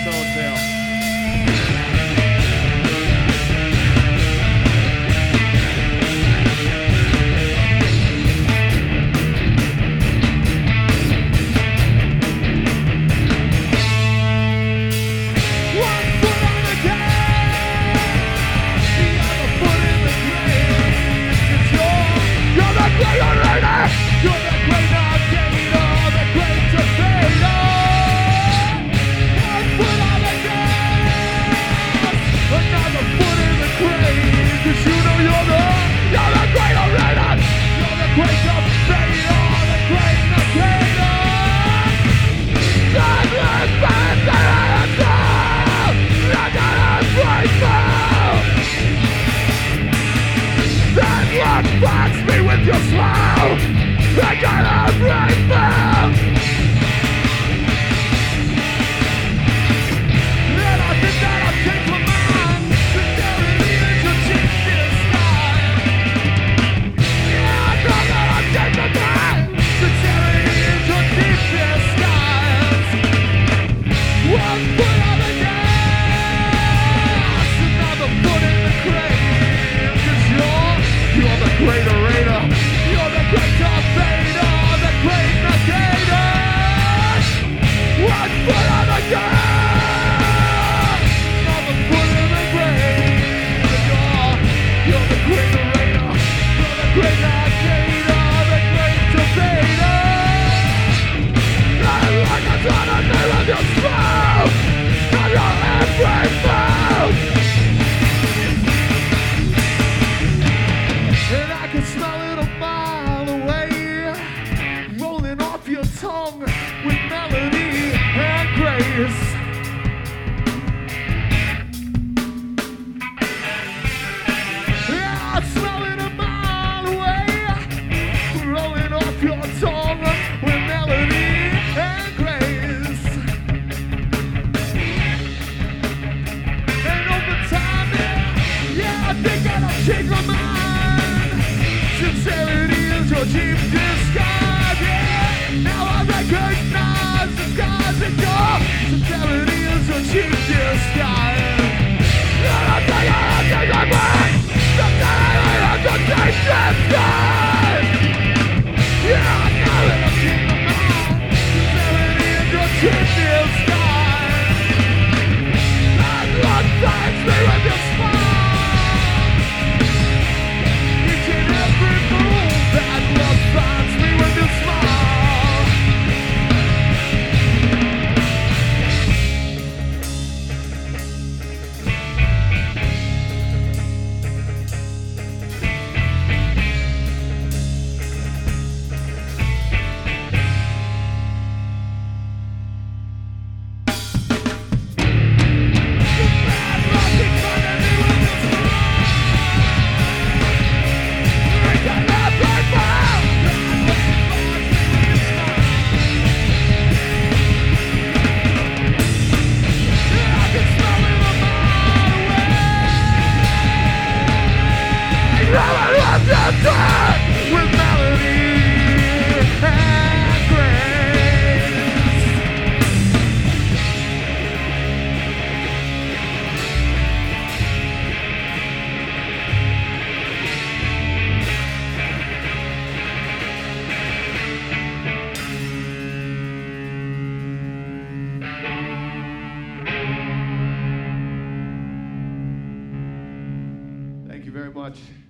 Box me with your smile. I gotta break down. And I think that I've changed my mind. Sincerity is your cheap disguise. Yeah, I know that I've changed my mind. Sincerity is your cheap disguise. One foot on the gas, another foot in the grave. 'Cause you're the great orator, you're the great invader, the great negator. One foot on the gas, another foot in the grave. You're the great orator, you're the great negator, the great invader. I'm like a ton of nail of your smile, of your every move. And I can smell it a mile away, rolling off your tongue with melody and grace. Yeah, I smell it a mile away, rolling off your tongue with melody and grace. And over time, yeah, I think that I've changed my mind. Sincerity is your cheap disguise, yeah. Now I recognize the skies and your sincerity is your cheap disguise. And I think I'll take my mind. Sincerity is your cheap disguise. Yeah, I know that I've changed my mind. Sincerity is your cheap disguise. And what thanks me with your smile. That love finds me when you smile. Bad luck is finding me when you smile. With melody and grace. Thank you very much.